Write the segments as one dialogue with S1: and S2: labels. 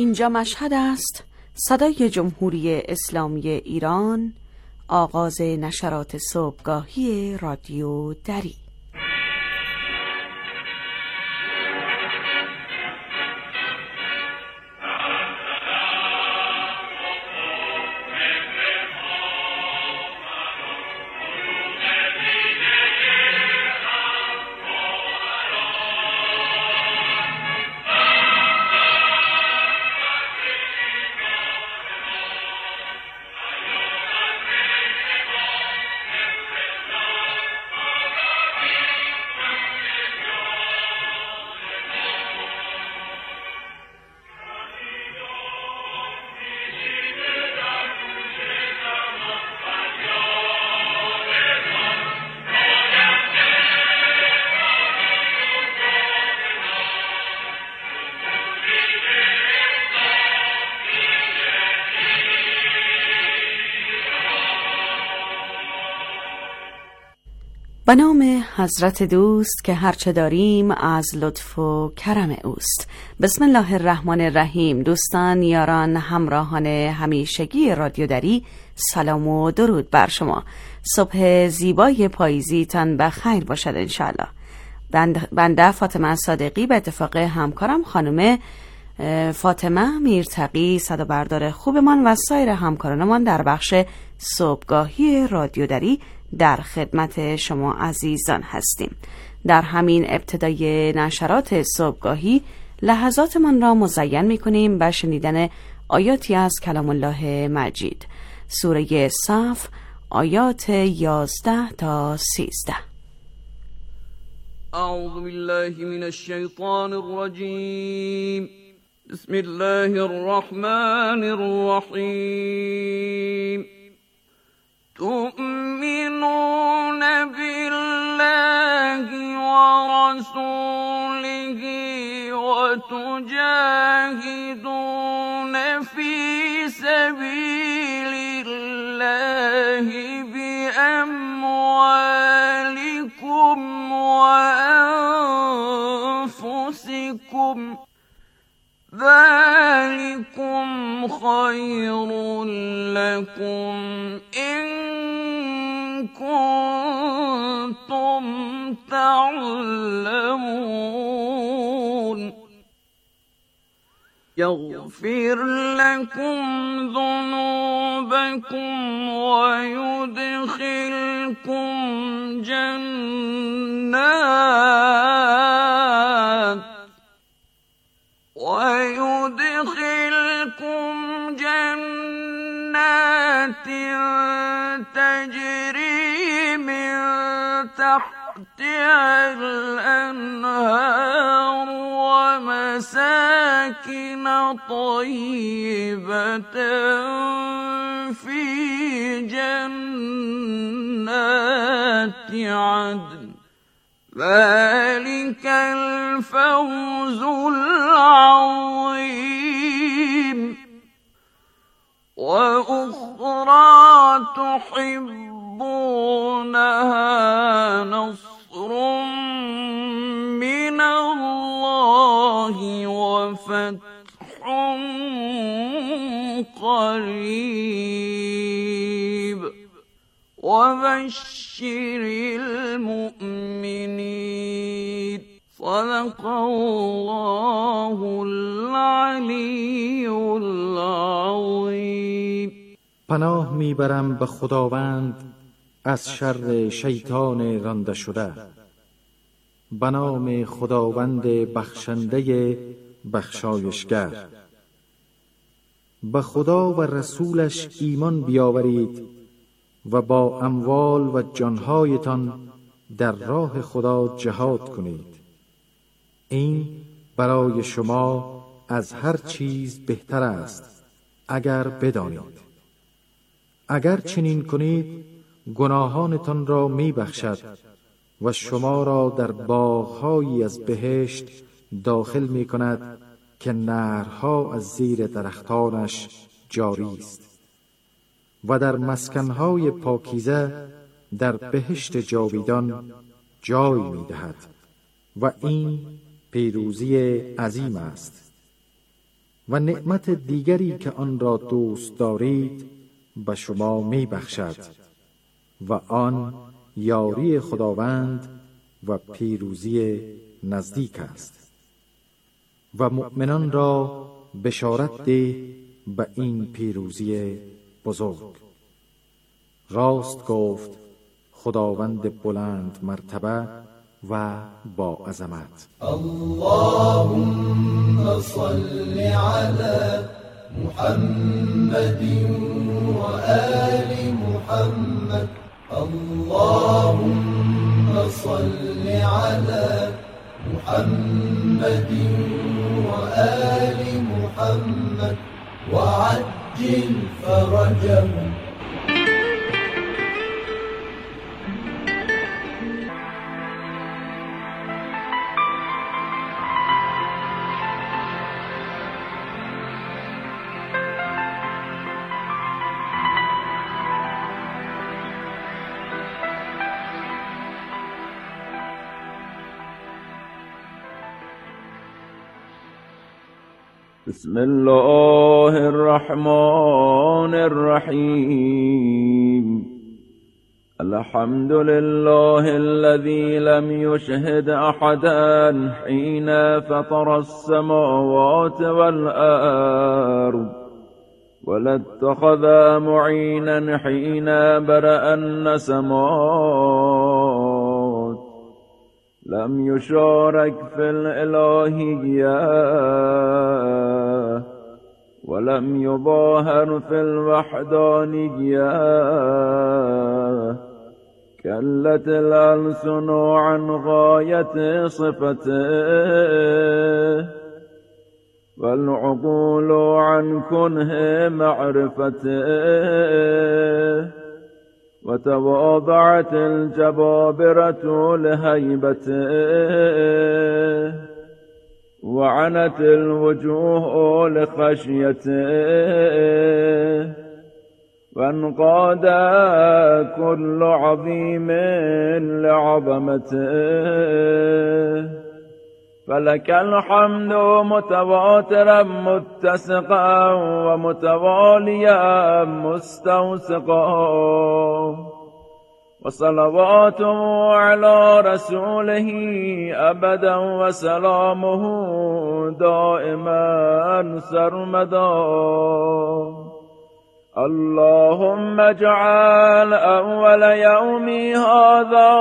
S1: اینجا مشهد است، صدای جمهوری اسلامی ایران، آغاز نشرات صبحگاهی رادیو دری. به نام حضرت دوست که هرچه داریم از لطف و کرم اوست. بسم الله الرحمن الرحیم. دوستان، یاران، همراهان همیشگی رادیو دری، سلام و درود بر شما. صبح زیبای پاییزیتان بخیر باشد انشالله. بنده فاطمه صادقی به اتفاق همکارم خانم فاطمه میرتقی، صدا بردار خوبمان و سایر همکارانمان در بخش صبحگاهی رادیو دری در خدمت شما عزیزان هستیم. در همین ابتدای نشرات صبحگاهی لحظاتمان را مزین می‌کنیم به شنیدن آیاتی از کلام الله مجید، سوره صف، آیات 11 تا 13.
S2: اعوذ بالله من الشیطان الرجیم. بسم الله الرحمن الرحیم. تؤمنون بالله ورسوله وتجاهدون في سبيل الله بأموالكم وأنفسكم، ذلكم خير لكم إن كنتم تعلمون. يغفر لكم ذنوبكم ويدخلكم جنات تجري من تحتها الأنهار ومساكن طيبة في جنات عدن، ذلك الفوز العظيم. وأخرى تحبونها، نصر من الله وفتح قريب، وبشر المؤمنين. صدق الله العلی العظیم.
S3: پناه میبرم به خداوند از شر شیطان رانده شده. به نام خداوند بخشنده بخشایشگر. به خدا و رسولش ایمان بیاورید و با اموال و جانهایتان در راه خدا جهاد کنید. این برای شما از هر چیز بهتر است اگر بدانید. اگر چنین کنید گناهانتان را می بخشد و شما را در باغ‌هایی از بهشت داخل می کند که نهرها از زیر درختانش جاری است و در مسکنهای پاکیزه در بهشت جاویدان جای می دهد و این پیروزی عظیم است. و نعمت دیگری که آن را دوست دارید به شما می بخشد و آن یاری خداوند و پیروزی نزدیک است. و مؤمنان را بشارت ده به این پیروزی بزرگ. راست گفت خداوند بلند مرتبه و با عظمت.
S4: اللهم صل على محمد و آل محمد. اللهم صل على محمد و آل محمد وعجل فرجهم.
S2: بسم الله الرحمن الرحيم. الحمد لله الذي لم يشهد أحدا حين فطر السماوات والأرض ولا اتخذ معينا حين برأ النسمات. لم يشارك في الإلهية ولم يظاهر في الوحدانية. كلت الألسن عن غاية صفته والعقول عن كنه معرفته. وتواضعت الجبابرة لهيبته وعنت الوجوه لخشيته. وانقاد كل عظيم لعظمته. فلك الحمد متواترا متسقا ومتواليا مستوسقا. وصلواته على رسوله أبدا وسلامه دائما سرمدا. اللهم اجعل أول يومي هذا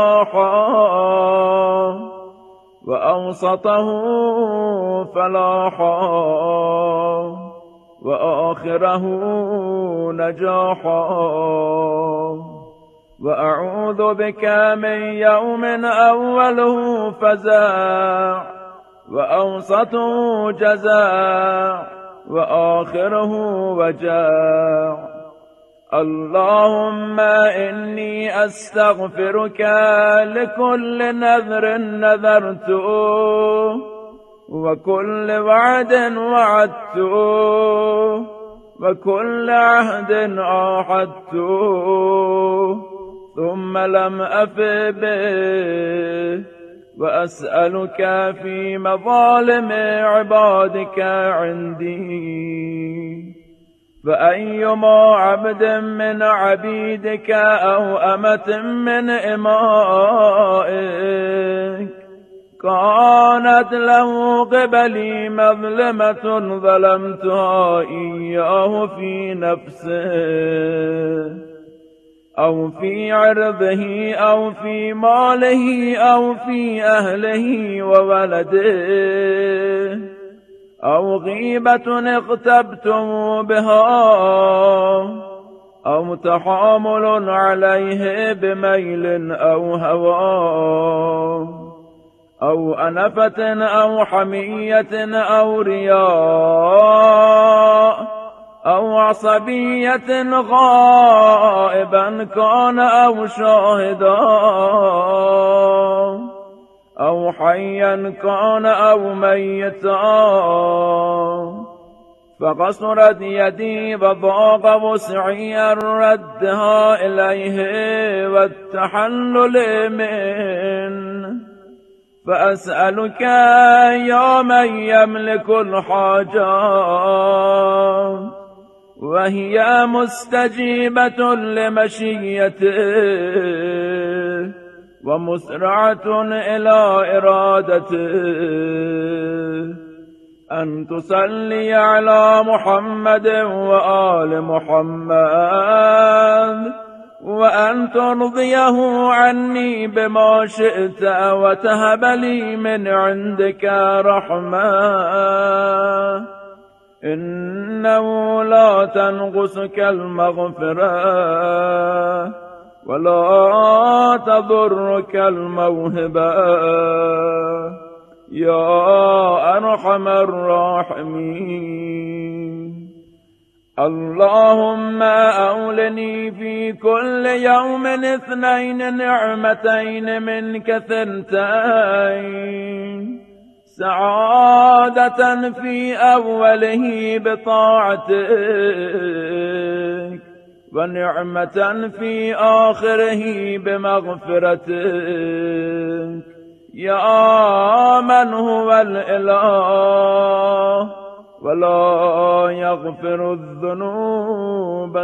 S2: صلاحا وأوسطه فلاحا وآخره نجاحا. وأعوذ بك من يوم أوله فزاع وأوسطه جزاع وآخره وجاع. اللهم إني أستغفرك لكل نذر نذرته وكل وعد وعدته وكل عهد عاهدته ثم لم أف به. وأسألك في مظالم عبادك عندي. فأيما عبد من عبيدك أو أمة من إمائك كانت له قبلي مظلمة ظلمتها إياه في نفسه أو في عرضه أو في ماله أو في أهله وولده أو غيبة اغتبتم بها أو تحامل عليه بميل أو هوى أو أنفة أو حمية أو رياء أو عصبية غائبا كان أو شاهدا أو حيا كان أو ميتا. فقصرت يدي وضاق وسعي ردها إليه والتحلل منه. فأسألك يا من يملك الحاجات وهي مستجيبة لمشيته ومسرعة إلى إرادته أن تصلي على محمد وآل محمد وأن ترضيه عني بما شئت وتهب لي من عندك رحمة إنه لا تنقصك المغفرة ولا تضرك الموهبة يا أرحم الراحمين. اللهم أولني في كل يوم 2 نعمتين منك 2 سعادة في أوله بطاعتك ونعمة في آخره بمغفرتك يا من هو الإله ولا يغفر الذنوب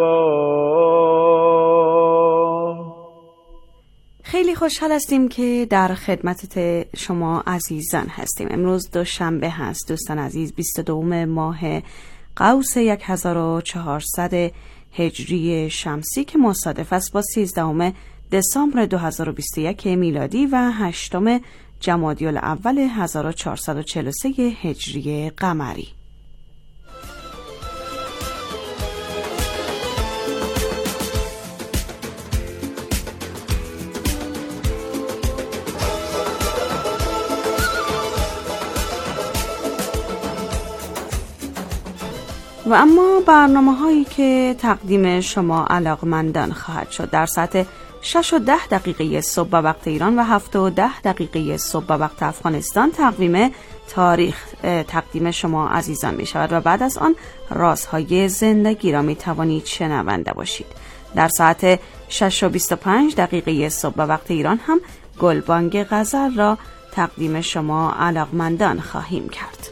S2: سواه.
S1: خیلی خوشحال هستیم که در خدمت شما عزیزان هستیم. امروز دوشنبه هست دوستان عزیز، 22 ماه قوس 1400 هجری شمسی که مصادف است با 13 دسامبر 2021 میلادی و 8 جمادی الاول 1443 هجری قمری. و اما برنامه‌هایی که تقدیم شما علاقمندان خواهد شد در ساعت 6:10 صبح به وقت ایران و 7:10 صبح به وقت افغانستان تقویم تاریخ تقدیم شما عزیزان می شود و بعد از آن رازهای زندگی را می توانید شنونده باشید. در ساعت 6:25 صبح به وقت ایران هم گلبانگ غزل را تقدیم شما علاقمندان خواهیم کرد.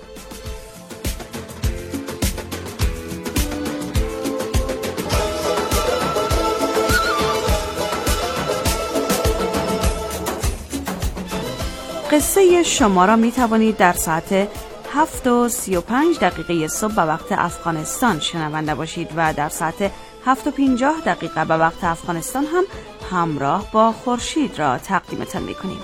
S1: قصه شما را می توانید در ساعت 7:35 صبح به وقت افغانستان شنونده باشید و در ساعت 7:50 به وقت افغانستان هم همراه با خورشید را تقدیمتان می کنیم.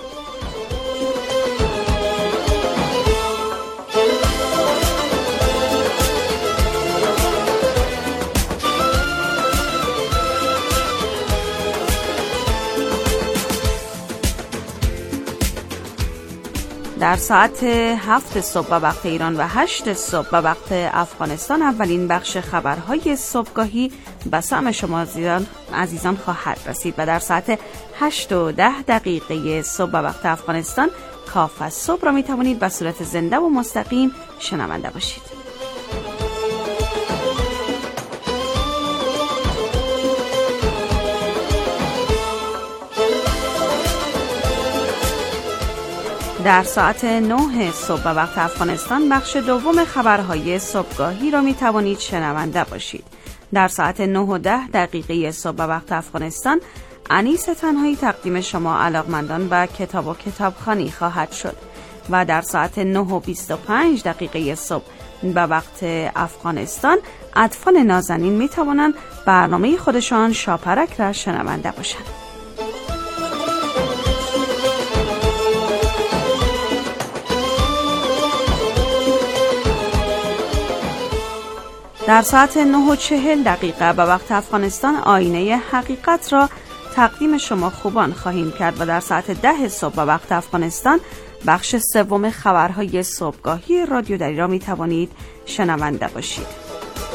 S1: در ساعت 7 صبح به وقت ایران و 8 صبح به وقت افغانستان اولین بخش خبرهای صبحگاهی به سمع شما عزیزان خواهد رسید و در ساعت 8:10 صبح به وقت افغانستان کاف از صبح را می توانید به صورت زنده و مستقیم شنونده باشید. در ساعت 9 صبح به وقت افغانستان بخش دوم خبرهای صبحگاهی را می توانید شنونده باشید. در ساعت 9:10 صبح به وقت افغانستان انیس تنهایی تقدیم شما علاقمندان به کتاب و کتابخوانی خواهد شد و در ساعت 9:25 صبح به وقت افغانستان اطفال نازنین می توانند برنامه خودشان شاپرک را شنونده باشند. در ساعت 9:40 به وقت افغانستان آینه حقیقت را تقدیم شما خوبان خواهیم کرد و در ساعت 10 صبح به وقت افغانستان بخش سوم خبرهای صبحگاهی رادیو دری را می توانید شنونده باشید.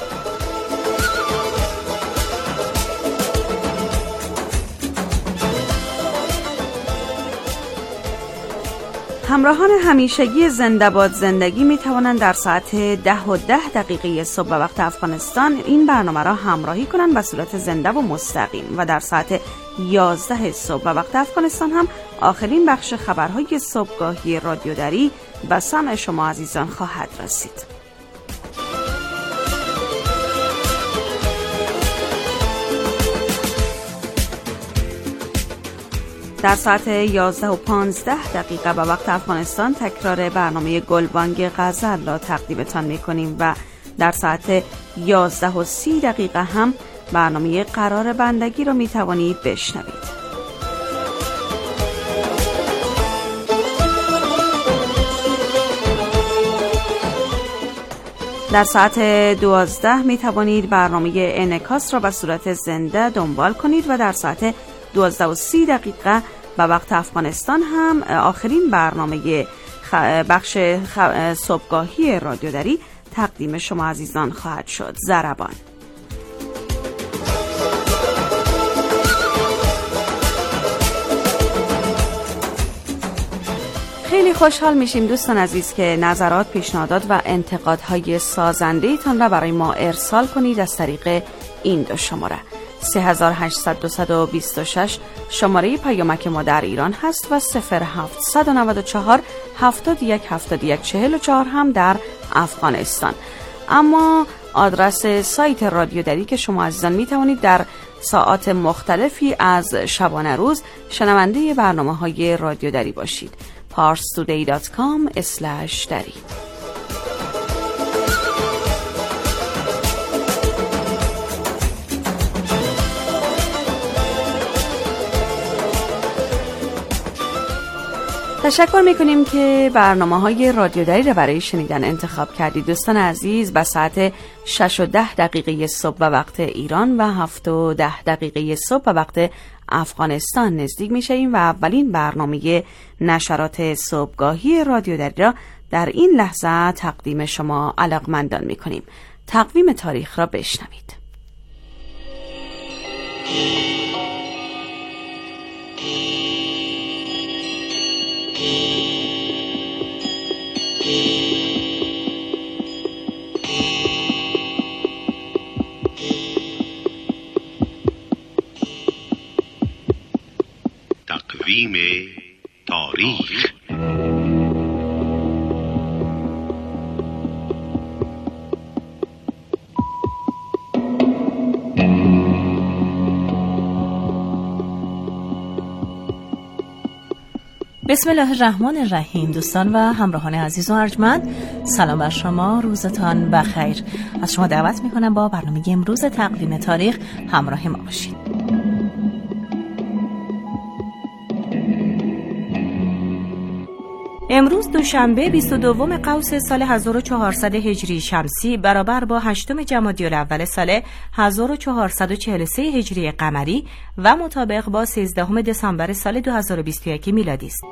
S1: همراهان همیشگی زنده باد زندگی می توانند در ساعت 10:10 صبح به وقت افغانستان این برنامه را همراهی کنند به صورت زنده و مستقیم و در ساعت 11 صبح به وقت افغانستان هم آخرین بخش خبرهای صبحگاهی رادیو دری به سمع شما عزیزان خواهد رسید. در ساعت 11:15 به وقت افغانستان تکرار برنامه گلبانگ غزل را تقدیمتان می‌کنیم و در ساعت 11:30 هم برنامه قرار بندگی را می‌توانید بشنوید. در ساعت 12 می‌توانید برنامه انعکاس را به صورت زنده دنبال کنید و در ساعت 12:30 به وقت افغانستان هم آخرین برنامه بخش صبحگاهی رادیو دری تقدیم شما عزیزان خواهد شد. ضربان. خیلی خوشحال میشیم دوستان عزیز که نظرات، پیشنهادات و انتقادهای سازنده تان را برای ما ارسال کنید از طریق این دو شماره 3800 شماره پیامک ما در ایران هست و 0794 71 71 44 هم در افغانستان. اما آدرس سایت رادیو دری که شما عزیزان می توانید در ساعات مختلفی از شبانه روز شنونده برنامه‌های رادیو دری باشید. parstoday.com/dari. تشکر میکنیم که برنامه‌های رادیو دری را برای شنیدن انتخاب کردید. دوستان عزیز، به ساعت 6:10 صبح به وقت ایران و 7:10 صبح به وقت افغانستان نزدیک میشیم و اولین برنامه نشرات صبحگاهی رادیو دری را در این لحظه تقدیم شما علاقمندان میکنیم. تقویم تاریخ را بشنوید.
S5: تقویم تاریخ.
S6: بسم الله الرحمن الرحیم. دوستان و همراهان عزیز و ارجمند، سلام بر شما، روزتان بخیر. از شما دعوت میکنم با برنامه امروز تقویم تاریخ همراه ما باشید. امروز دوشنبه 22 قوس سال 1400 هجری شمسی برابر با 8 جمادی الاول سال 1443 هجری قمری و مطابق با 13 دسامبر سال 2021 میلادی است.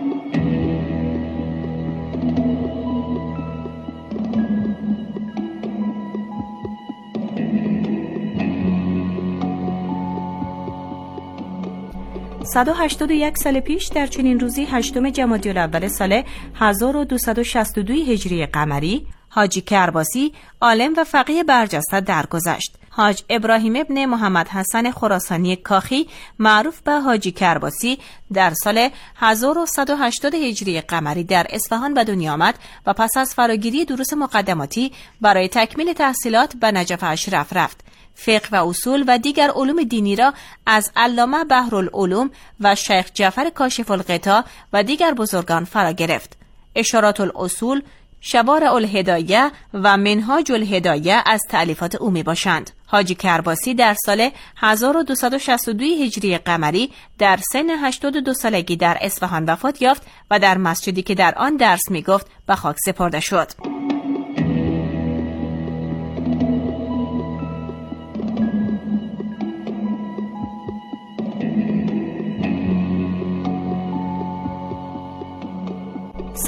S6: صد و 81 سال پیش در چنین روزی 8 جمادی الاول سال 1262 هجری قمری حاجی کرباسی عالم و فقیه برجسته درگذشت. حاج ابراهیم ابن محمد حسن خراسانی کاخی معروف به حاجی کرباسی در سال 1180 هجری قمری در اصفهان به دنیا آمد و پس از فراگیری دروس مقدماتی برای تکمیل تحصیلات به نجف اشرف رفت. فقه و اصول و دیگر علوم دینی را از علامه بحرالعلوم و شیخ جعفر کاشف الغطا و دیگر بزرگان فرا گرفت. اشارات الاصول، شوارع الهدایه و منهاج الهدایه از تألیفات او می باشند. حاجی کرباسی در سال 1262 هجری قمری در سن 82 سالگی در اصفهان وفات یافت و در مسجدی که در آن درس می گفت به خاک سپرده شد.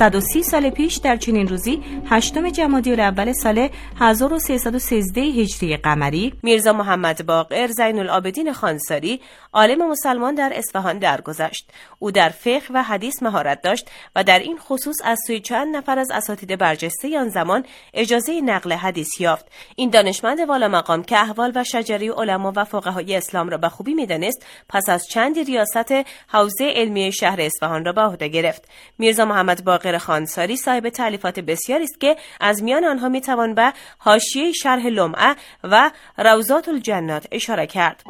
S6: 130 سال پیش در چنین روزی 8 جمادی الاول سال 1313 هجری قمری میرزا محمد باقر زین العابدین خانساری عالم مسلمان در اصفهان درگذشت. او در فقه و حدیث مهارت داشت و در این خصوص از سوی چند نفر از اساتید برجسته آن زمان اجازه نقل حدیث یافت. این دانشمند والا مقام که احوال و شجره علما و فقهای اسلام را به خوبی می‌دانست، پس از چند ریاست حوزه علمی شهر اصفهان را به عهده گرفت. میرزا محمد باقر خانساری صاحب تألیفات بسیاری است که از میان آنها میتوان به حاشیه شرح لمعه و روضات الجنات اشاره کرد.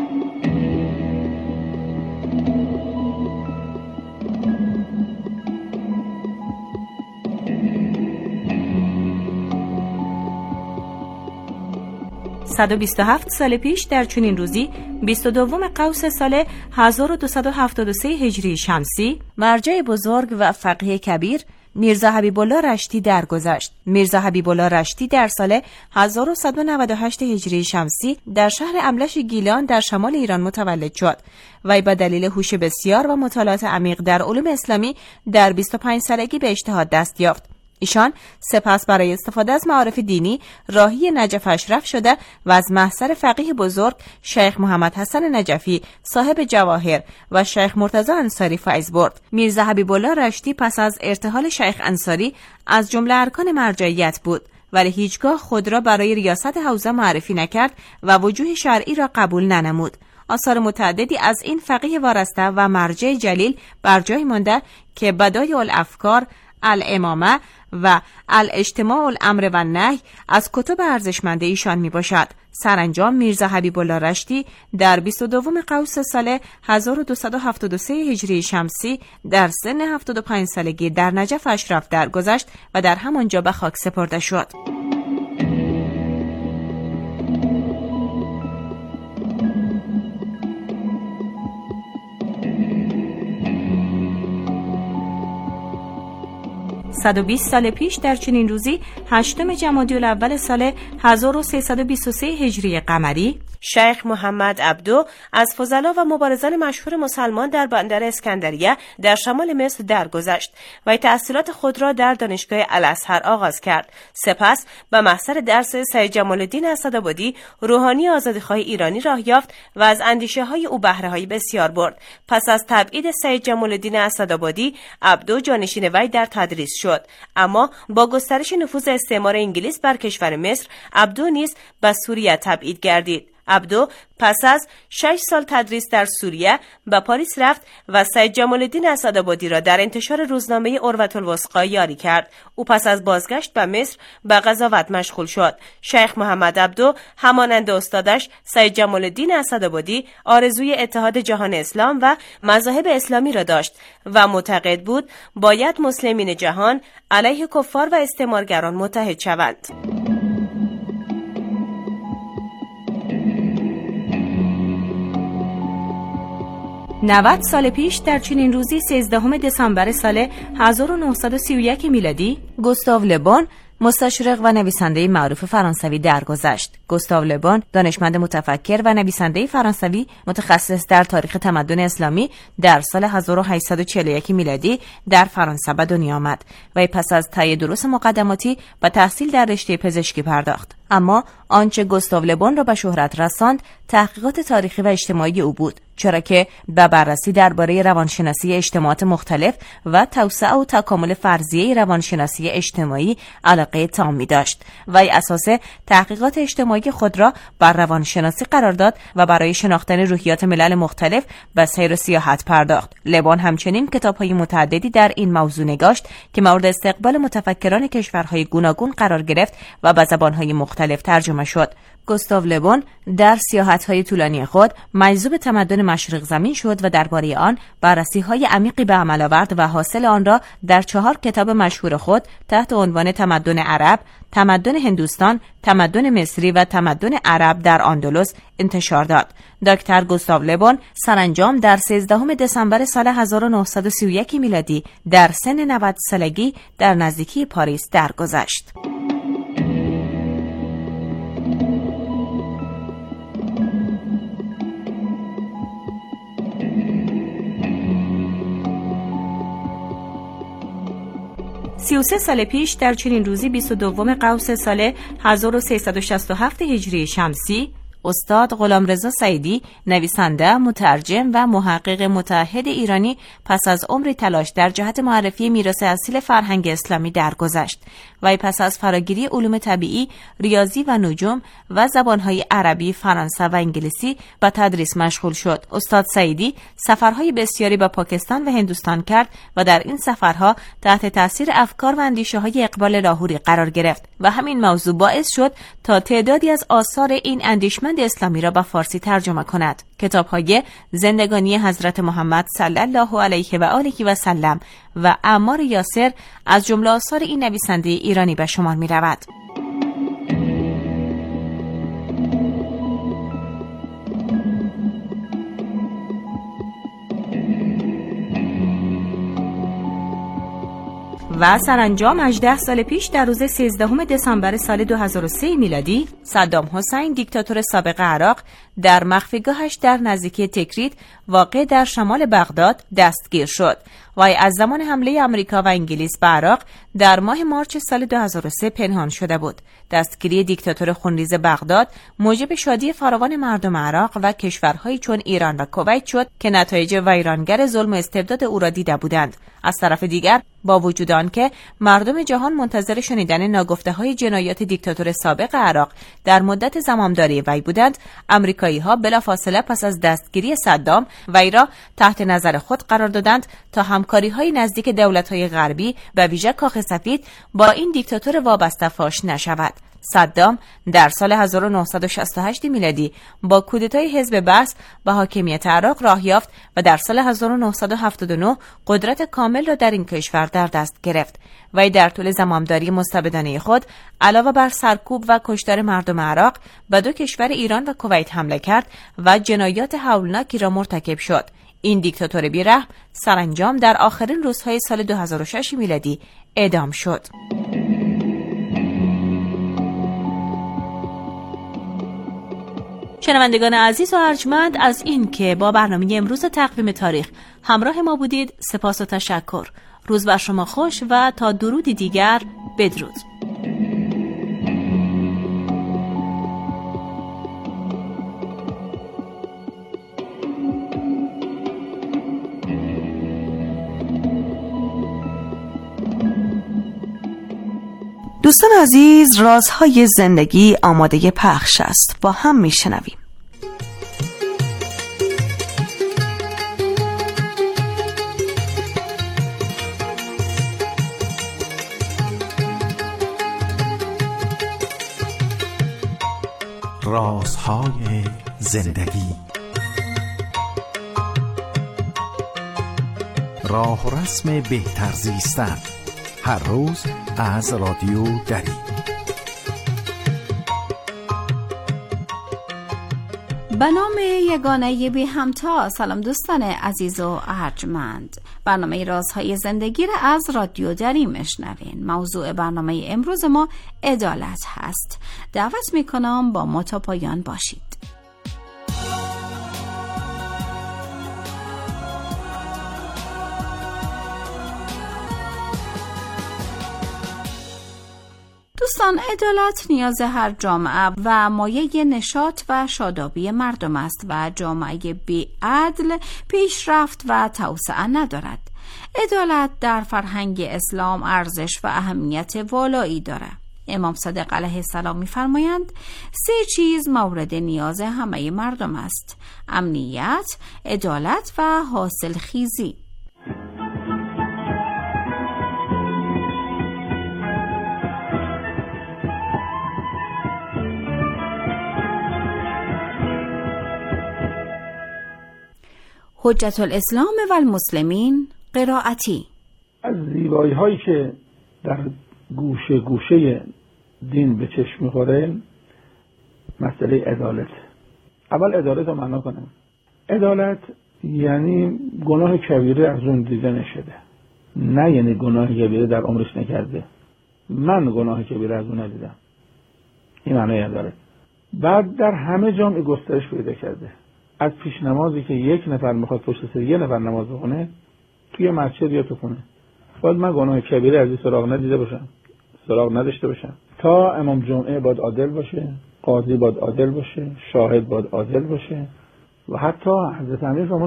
S6: « 127 سال پیش در چنین روزی 22 قوس سال 1273 هجری شمسی مرجع بزرگ و فقیه کبیر میرزا حبیب الله رشتی درگذشت. میرزا حبیب الله رشتی در سال 1198 هجری شمسی در شهر املش گیلان در شمال ایران متولد شد. وی به دلیل هوش بسیار و مطالعات عمیق در علوم اسلامی در 25 سالگی به اجتهاد دست یافت. ایشان سپس برای استفاده از معارف دینی راهی نجف اشرف شده و از محضر فقیه بزرگ شیخ محمد حسن نجفی صاحب جواهر و شیخ مرتضی انصاری فیض برد. میرزا حبیب الله رشتی پس از ارتحال شیخ انصاری از جمله ارکان مرجعیت بود، ولی هیچگاه خود را برای ریاست حوزه معرفی نکرد و وجوه شرعی را قبول ننمود. آثار متعددی از این فقیه وارسته و مرجع جلیل بر جای مانده که بدایع الافکار، الامامه و الاجتماع الامر و نهی از کتب ارزشمند ایشان می باشد. سرانجام میرزا حبیب الله رشتی در 22 قوس سال 1273 هجری شمسی در سن 75 سالگی در نجف اشرف درگذشت و در همانجا به خاک سپرده شد. « 120 سال پیش در چنین روزی 8 جمادی الاول سال 1323 هجری قمری شیخ محمد عبدو از فضلا و مبارزان مشهور مسلمان در بندر اسکندریه در شمال مصر درگذشت و تحصیلات خود را در دانشگاه الازهر آغاز کرد. سپس به محضر درس سید جمال الدین اسدآبادی روحانی آزادیخواه ایرانی راه یافت و از اندیشه‌های او بهره‌های بسیار برد. پس از تبعید سید جمال الدین اسدآبادی، عبدو جانشین وی در تدریس شد، اما با گسترش نفوذ استعمار انگلیس بر کشور مصر، عبدو نیز به سوریه تبعید گردید. عبدو پس از 6 سال تدریس در سوریه به پاریس رفت و سید جمال الدین اسدآبادی را در انتشار روزنامه عروة الوثقی یاری کرد. او پس از بازگشت به مصر به قضاوت مشغول شد. شیخ محمد عبدو همانند استادش سید جمال الدین اسدآبادی آرزوی اتحاد جهان اسلام و مذاهب اسلامی را داشت و معتقد بود باید مسلمین جهان علیه کفار و استعمارگران متحد شوند. 90 سال پیش در چنین روزی 13 دسامبر سال 1931 میلادی گوستاو لبون مستشرق و نویسنده معروف فرانسوی درگذشت. گوستاو لبون دانشمند متفکر و نویسنده فرانسوی متخصص در تاریخ تمدن اسلامی در سال 1841 میلادی در فرانسه به دنیا آمد و پس از طی دروس مقدماتی به تحصیل در رشته پزشکی پرداخت. اما آنچه گوستاو لبون را به شهرت رساند تحقیقات تاریخی و اجتماعی او بود، چرا که به بررسی درباره روانشناسی اجتماعات مختلف و توسعه و تکامل فرضیه روانشناسی اجتماعی علاقه تامی داشت. وی اساس تحقیقات اجتماعی خود را بر روانشناسی قرار داد و برای شناختن روحیات ملل مختلف به سیر و سیاحت پرداخت. لبون همچنین کتاب‌های متعددی در این موضوع نگاشت که مورد استقبال متفکران کشورهای گوناگون قرار گرفت و به زبان‌های مختلف ترجمه شد. گوستاو لبون در سیاحت‌های طولانی خود مجذوب تمدن مشرق زمین شد و درباره آن بررسی‌های عمیقی به عمل آورد و حاصل آن را در 4 کتاب مشهور خود تحت عنوان تمدن عرب، تمدن هندوستان، تمدن مصری و تمدن عرب در اندلس انتشار داد. دکتر گوستاو لبون سرانجام در 13 دسامبر سال 1931 میلادی در سن 90 سالگی در نزدیکی پاریس درگذشت. 33 سال پیش در چنین روزی 22 قوس سال 1367 هجری شمسی استاد غلامرضا سعیدی، نویسنده، مترجم و محقق متعهد ایرانی پس از عمری تلاش در جهت معرفی میراث اصیل فرهنگ اسلامی درگذشت. وی پس از فراگیری علوم طبیعی، ریاضی و نجوم و زبانهای عربی، فرانسه و انگلیسی به تدریس مشغول شد. استاد سعیدی سفرهای بسیاری به پاکستان و هندوستان کرد و در این سفرها تحت تاثیر افکار و اندیشه‌های اقبال لاهوری قرار گرفت و همین موضوع باعث شد تا تعدادی از آثار این اندیشمند اسلامی را به فارسی ترجمه کند. کتاب‌های زندگانی حضرت محمد صلی الله علیه و آله و سلم و اعمار یاسر از جمله آثار این نویسنده ایرانی به شمار می‌رود. و سرانجام 18 سال پیش در روز 13 دسامبر سال 2003 میلادی صدام حسین دیکتاتور سابق عراق در مخفیگاهش در نزدیکی تکریت واقع در شمال بغداد دستگیر شد. وی از زمان حمله آمریکا و انگلیس به عراق در ماه مارچ سال 2003 پنهان شده بود. دستگیری دیکتاتور خونریز بغداد موجب شادی فراوان مردم عراق و کشورهایی چون ایران و کویت شد که نتایج ویرانگر ظلم و استبداد او را دیده بودند. از طرف دیگر با وجود آنکه مردم جهان منتظر شنیدن ناگفته‌های جنایات دیکتاتور سابق عراق در مدت زمامداری وی بودند، آمریکایی‌ها بلافاصله پس از دستگیری صدام وی را تحت نظر خود قرار دادند تا همکاری‌های نزدیک دولت‌های غربی و ویژه کاخ سفید با این دیکتاتور وابسته فاش نشود. صدام در سال 1968 میلادی با کودتای حزب بعث به حاکمیت عراق راه یافت و در سال 1979 قدرت کامل را در این کشور در دست گرفت. وی در طول زمامداری مستبدانه خود علاوه بر سرکوب و کشتار مردم عراق به دو کشور ایران و کویت حمله کرد و جنایات هولناکی را مرتکب شد. این دیکتاتور بی‌رحم سرانجام در آخرین روزهای سال 2006 میلادی اعدام شد. شنوندگان عزیز و ارجمند، از این که با برنامه امروز تقویم تاریخ همراه ما بودید سپاس و تشکر. روز بر شما خوش و تا درودی دیگر بدرود.
S1: دوستان عزیز، رازهای زندگی آماده پخش است. با هم میشنویم.
S7: رازهای زندگی، راه و رسم بهتر زیستن، هر روز از رادیو دری.
S8: به نام یگانه بی همتا. سلام دوستان عزیز و ارجمند، برنامه رازهای زندگی را از رادیو دری میشنوین. موضوع برنامه امروز ما عدالت هست. دعوت میکنم با ما تا پایان باشید. دوستان، عدالت نیاز هر جامعه و مایه نشاط و شادابی مردم است و جامعه بی عدل پیشرفت و توسعه ندارد. عدالت در فرهنگ اسلام ارزش و اهمیت والایی دارد. امام صادق علیه السلام می‌فرمایند 3 چیز مورد نیاز همه مردم است: امنیت، عدالت و حاصل خیزی. حجت الاسلام و المسلمین قرائتی.
S9: از زیبایی هایی که در گوشه گوشه دین به چشم میخوره مسئله عدالت. اول عدالت رو معنا کنم. عدالت یعنی گناه کبیره از اون دیده نشده، نه یعنی گناه کبیره در عمرش نکرده. من گناه کبیره از اون ندیدم، این معنی عدالت. بعد در همه جامعه گسترش پیدا کرده. از پیش نمازی که 1 نفر میخواد پشت سر 1 نفر نماز بخونه توی مسجد یا تو خونه، باید من گناه کبیره از این سراغ ندیده باشم، سراغ نداشته باشم. تا امام جمعه باید عادل باشه، قاضی باید عادل باشه، شاهد باید عادل باشه و حتی حضرت امیر